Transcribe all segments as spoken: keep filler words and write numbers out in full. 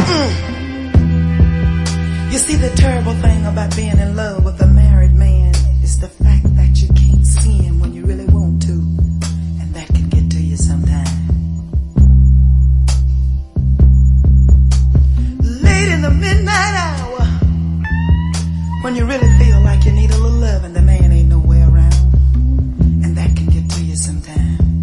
You see, the terrible thing about being in love with a married man is the fact that you can't see him when you really want to, and that can get to you sometimes. Late in the midnight hour, when you really feel like you need a little love and the man ain't nowhere around, and that can get to you sometimes.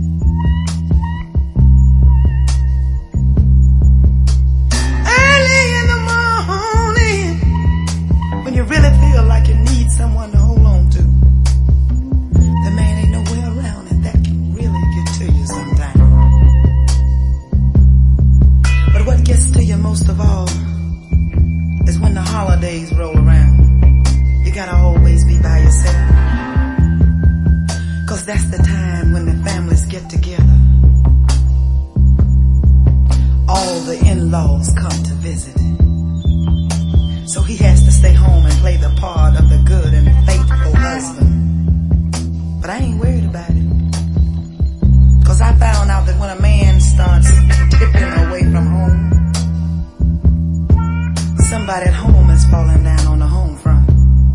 You really feel like you need someone to hold on to. The man ain't nowhere around, and that can really get to you sometimes. But what gets to you most of all is when the holidays roll around. You gotta always be by yourself, 'cause that's the time when the families get together. All the in-laws come to visit. So he has to stay home and play the part of the good and faithful husband. But I ain't worried about it, 'cause I found out that when a man starts tipping away from home, somebody at home is falling down on the home front.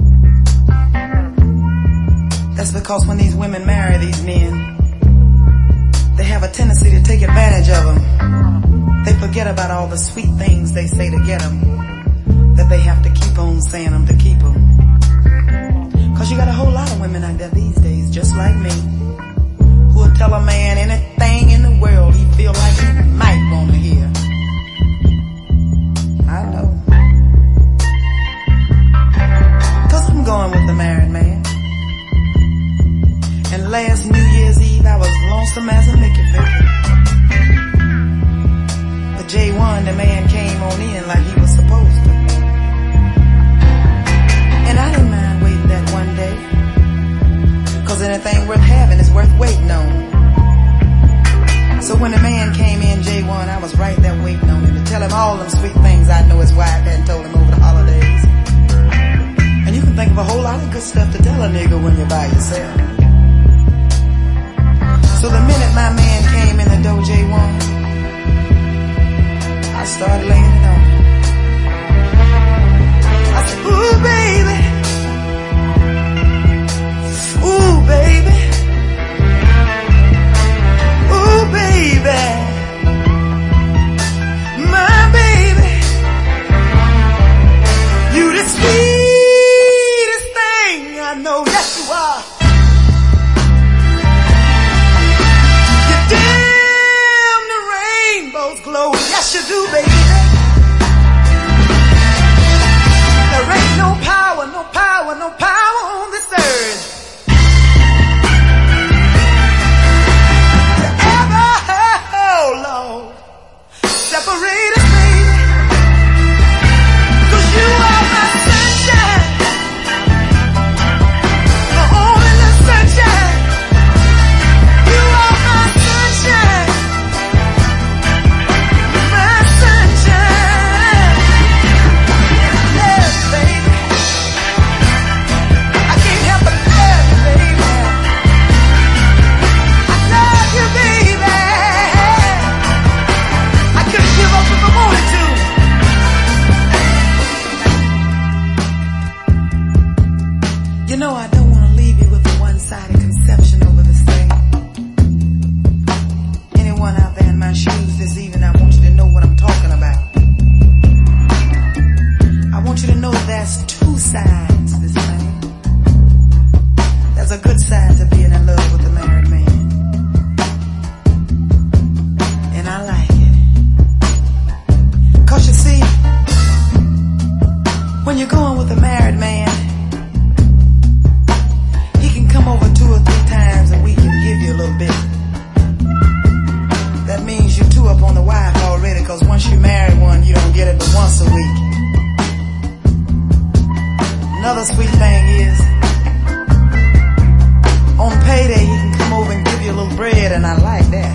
That's because when these women marry these men, they have a tendency to take advantage of them. They forget about all the sweet things they say to get them, that they have to keep on saying them to keep them. 'Cause you got a whole lot of women out there these days, just like me, who will tell a man anything in the world he feel like he might want to hear. I know, 'cause I'm going with the married man. And last New Year's Eve I was lonesome as a Mickey Vicky. But J one, the man came on in like he was supposed to. And I didn't mind waiting that one day, 'cause anything worth having is worth waiting on. So when the man came in, J one, I was right there waiting on him to tell him all them sweet things I know his wife hadn't told him over the holidays. And you can think of a whole lot of good stuff to tell a nigga when you're by yourself. So the minute my man came in the door, J one, I started laying it on him. I said, ooh, baby. Ooh, baby. Ooh, baby. My baby. You the sweetest thing I know. Yes, you are. You dim the rainbow's glow. Yes, you do, baby. There ain't no power, no power, no power on this earth to ever, oh Lord, separate us, baby. 'Cause you are my sunshine, my only little sunshine. You are my sunshine, my sunshine. Yes, baby. I can't help but love you, baby. I love you, baby. I couldn't give up if I wanted to. You know, I don't want to leave you with a one-sided conception over this thing. Anyone out there in my shoes this evening, I want you to know what I'm talking about. I want you to know there's two sides to this thing. There's a good side to being in love with a married man, and I like it. 'Cause you see, when you're going with a married man, he can come over two or three times and we can give you a little bit. That means you're two up on the wife already, 'cause once you marry one, you don't get it but once a week. Another sweet thing is, on payday he can come over and give you a little bread, and I like that.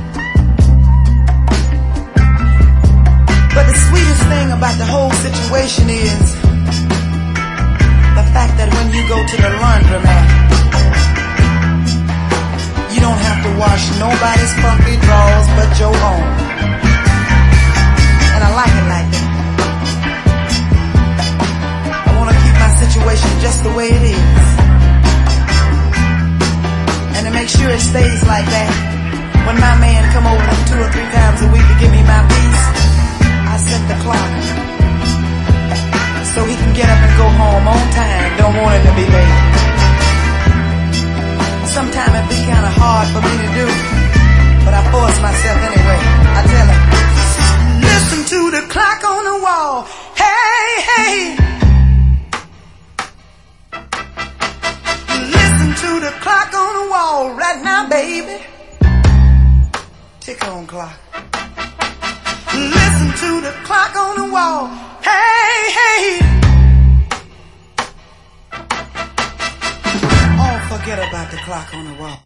But the sweetest thing about the whole situation is the fact that when you go to the laundromat, you don't have to wash nobody's funky drawers but your own. And I like it like that. myself anyway. I tell her, listen to the clock on the wall. Hey, hey. Listen to the clock on the wall right now, baby. Tick on clock. Listen to the clock on the wall. Hey, hey. Oh, forget about the clock on the wall.